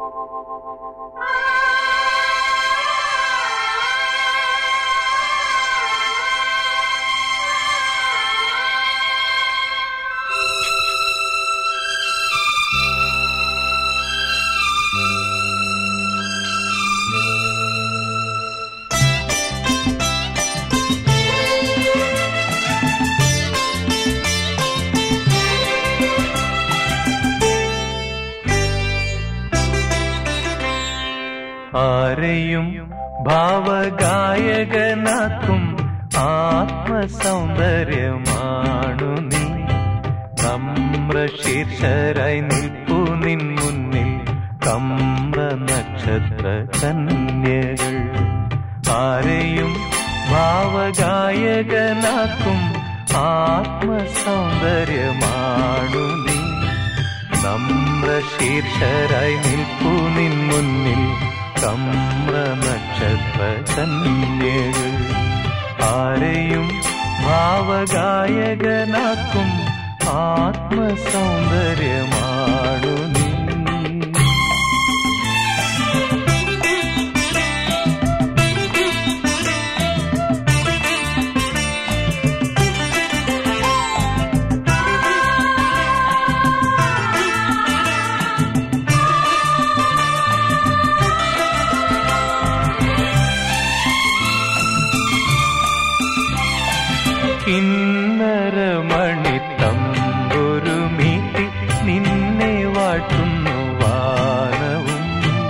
ആരെയും ഭാവഗായകനാക്കും ആത്മസൗന്ദര്യമാണു നീ. നമ്രശീർഷരായി നിൽപ്പു നിൻ മുന്നിൽ കമ്ര നക്ഷത്ര കന്യകൾ. ആരെയും ഭാവഗായകനാക്കും ആത്മസൗന്ദര്യമാണു നീ. നമ്രശീർഷരായി നിൽപ്പു നിൻ മുന്നിൽ കമ്ര നക്ഷത്ര കന്യകൾ. ആരെയും ഭാവഗായകനാക്കും ആത്മസൗന്ദര്യമാണു നീ. കിന്നരമണിത്തമ്പൊരു മീട്ടി നിന്നെ വാഴ്ത്തുന്നു വാനവും.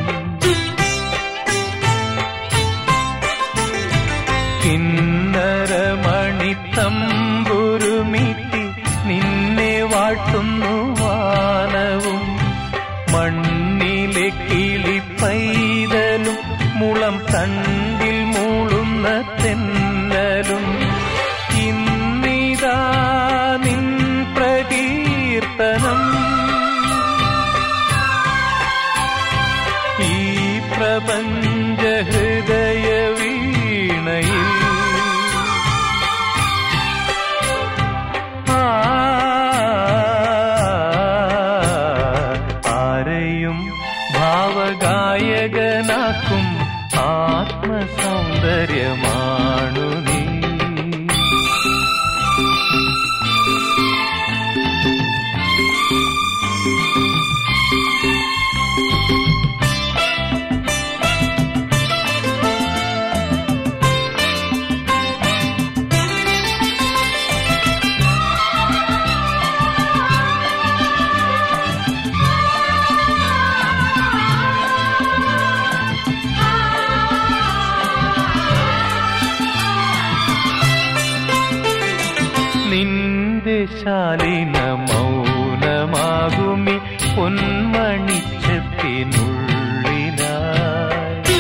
കിന്നരമണിത്തമ്പൊരു മീട്ടി നിന്നെ വാഴ്ത്തുന്നു വാനവും. മണ്ണിലെ കിളിപ്പൈതലും മുളം തണ്ടിൽ മൂളുന്ന തെന്നലും ഇന്നിതാ നിൻ പ്രകീർത്തനം. ഈ പ്രപഞ്ച ഹൃദയ വീണയിൽ ആരെയും ഭാവഗായകനാക്കും ആത്മസൗന്ദര്യമാണു നീ. നിന്റെ ശാലീന മൗനമാകുമി പൊന്മണിച്ചത്തിനുള്ളിലായി.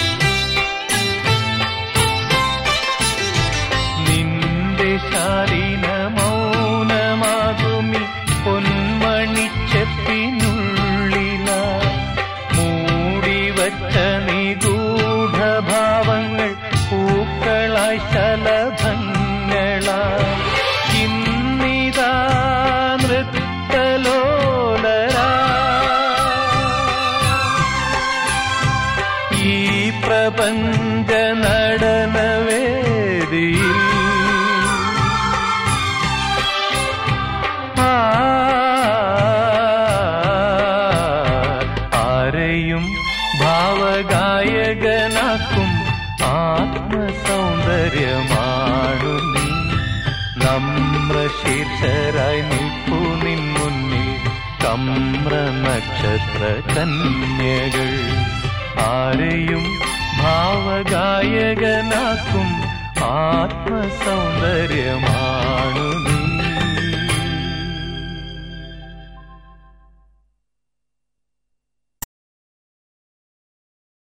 നിന്റെ ശാലീന മൗനമാകുമി പൊന്മണിച്ചത്തിനുള്ളിലായി. മൂടിവച്ച നിഗൂഢഭാവങ്ങൾ പൂക്കളായി ശലഭങ്ങളായി. നൃത്തലോലരാ ഈ പ്രപഞ്ച നടനവേദിയിൽ ആരെയും ഭാവഗായകനാക്കും ആത്മസൗന്ദര്യമാണു നീ. നമ്രശീർഷരായി നിൽപ്പു നിൻ മുന്നിൽ കമ്ര നക്ഷത്ര കന്യകൾ. ആരെയും ഭാവഗായകനാക്കും ആത്മസൗന്ദര്യമാ